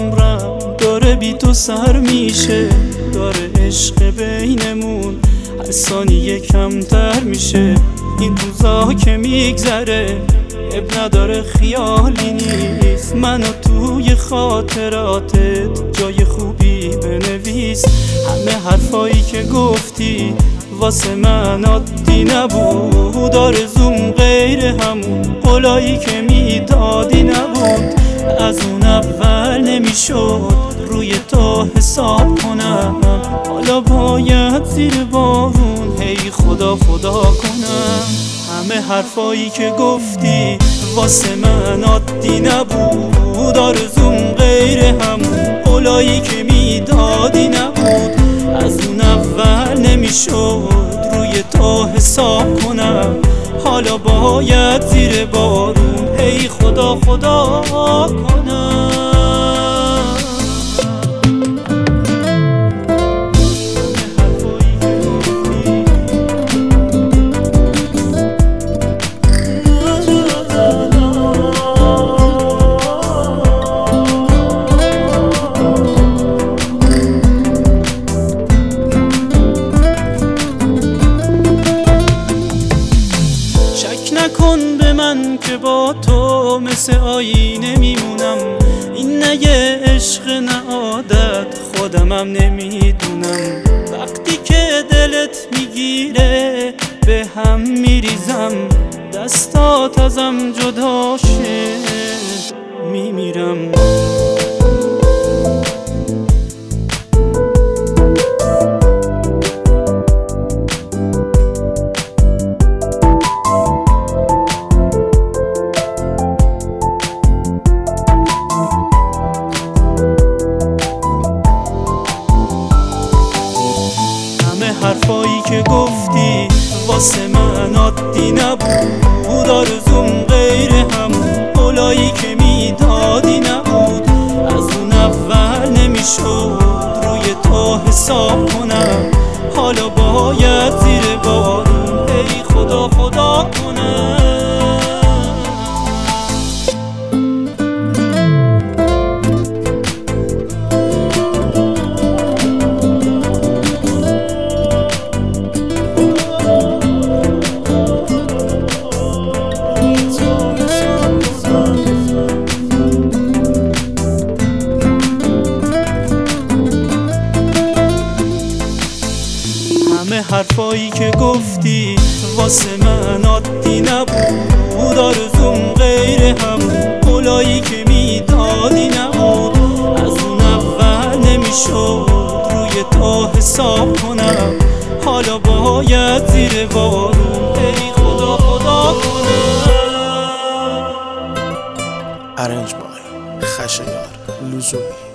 عمرم داره بی تو سر میشه، داره عشق بینمون هر ثانیه کمتر میشه. این روزا که میگذره اب نداره خیالی نیست، منو توی خاطراتت جای خوبی بنویس. همه حرفایی که گفتی واسه من عادی نبود، آرزوم غیر همون قولایی که میدادی نبود. از اون اول نمیشد روی تو حساب کنم، حالا باید زیر بارون هی خدا خدا کنم. همه حرفایی که گفتی واسه من عادی نبود، آرزوم غیر همون قولایی که میدادی نبود. از اون اول نمیشد روی تو حساب کنم، حالا باید زیر بارون هی خدا خدا کنم. نکن به من که با تو مثل آینه میمونم، این نه یه عشق نه عادت خودمم نمیدونم. وقتی که دلت میگیره به هم میریزم، دستات ازم جدا شه میمیرم. حرفایی که گفتی واسه من عادی نبود، آرزوم غیر همون قولایی که میدادی نبود. از اون اول نمیشد روی تو حساب کنم، حالا باید زیر بارون ای خدا خدا کنم. همه حرفایی که گفتی واسه من عادی نبود، آرزوم غیر همون قولایی که میدادی نبود. از اون اول نمیشد روی تو حساب کنم، حالا باید زیر بارون ای خدا خدا کنم. ارنج بای خشایار لزومی